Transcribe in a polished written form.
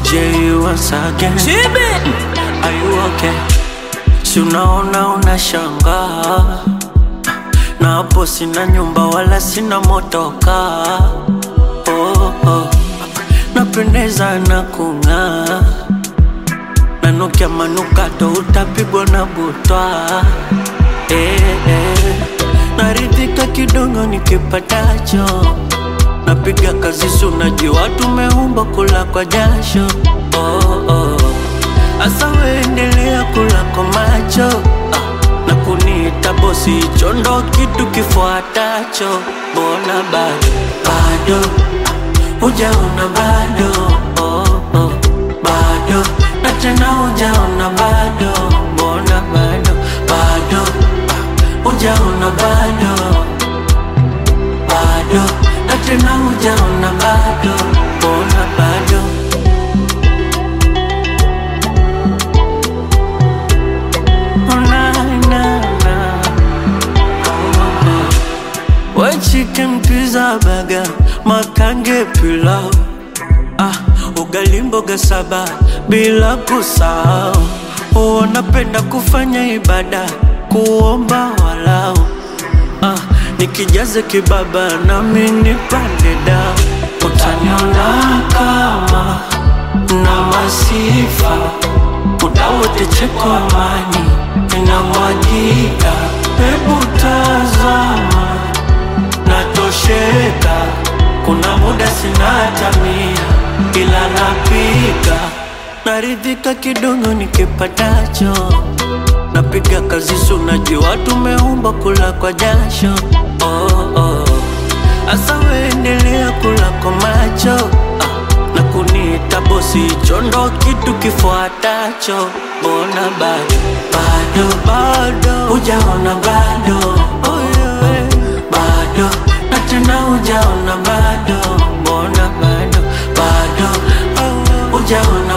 J once again. Are you okay? Si unaona unashangaa, na hapo sina nyumba wala sina motoka. Oh, oh. Napendeza na kung'aa, nanukia manukato utapigwa na butwa. Naridhika kidogo nikipatacho, napiga kazi sunajua tumeumba kula kwa jasho. Oh, oh. Asa weendelea kula kwa macho, na kuniita bosi chondo kitu kifuatacho. Mbona bado hujaona bado, oh, oh. Bado na tena hujaona bado. Mbona bado hujaona bado, na tena hujaona bado. Mbona bado. White chicken, pizza, burger, makange, pilau, ugali mboga saba bila kusahau. Wanapenda kufanya ibada, kuomba walau, nikijaze kibaba nami nipande dao. Utaniona kama na masifa, muda wote cheko amani inamwagika. Hebu tazama natosheka, kuna muda sina hata mia ila napika. Naridhika kidogo nikipatacho, napiga kazi sunajua tumeumba kula kwa jasho. Oh, oh. Asa weendelea kula kwa macho, na kuniita bosi chondo kitu kifuatacho. Mbona bado hujaona bado, oh, yeah. Bado na tena hujaona bado. Mbona bado hujaona